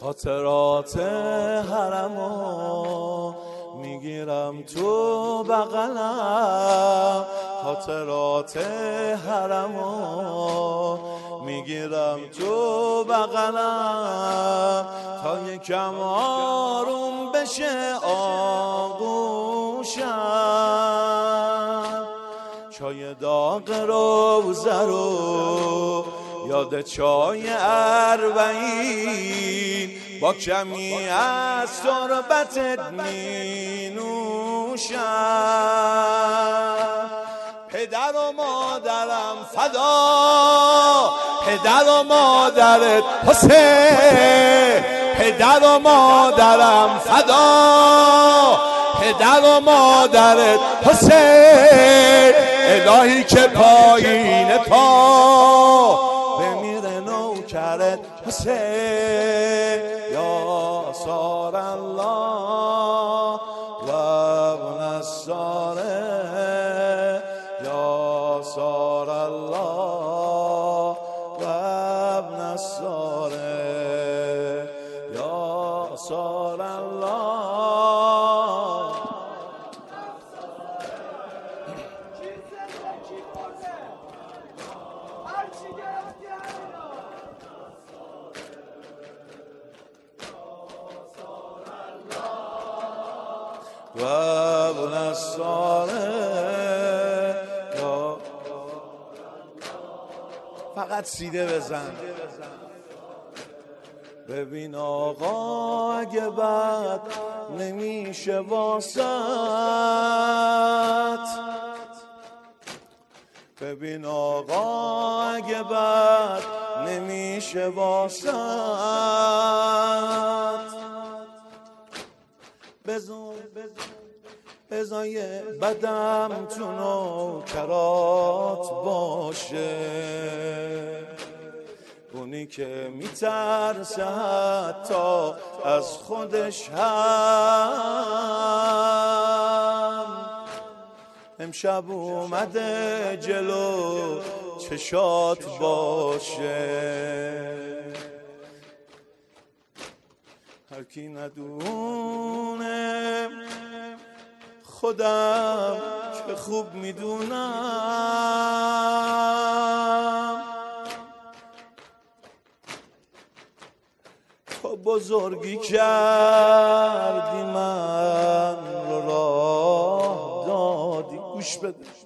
خاطرات حرمو میگیرم تو بغلم، خاطرات حرمو میگیرم تو بغلم، تا یکم آروم بشه آغوشم. چای داغ روزه رو یاد چای اربعین، با کمی از تربتت می نوشم. پدر و مادرم فدا، پدر و مادرت حسین، پدر و مادرم فدا، پدر و مادرت حسین. الهی که پایین پا بمیره نوکرت حسین. یا سار الله و ابن الساره، یا سار الله و ابن الساره، یا سار الله. و ابن الساره. فقط سیده بزن. ببین آقا اگه بد نمیشه واسط، ببین آقا اگه بد نمیشه واسط، بزای بدم تو نوکرات باشه، اونی که میترسه حتی از خودش هم. امشب اومده جلو چشات باشه، هر کی ندونه خودم که خوب میدونم. تو بزرگی کردی من رو راه دادی. گوش بده.